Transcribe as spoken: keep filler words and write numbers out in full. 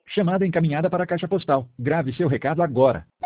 Chamada encaminhada para a caixa postal. Grave seu recado agora.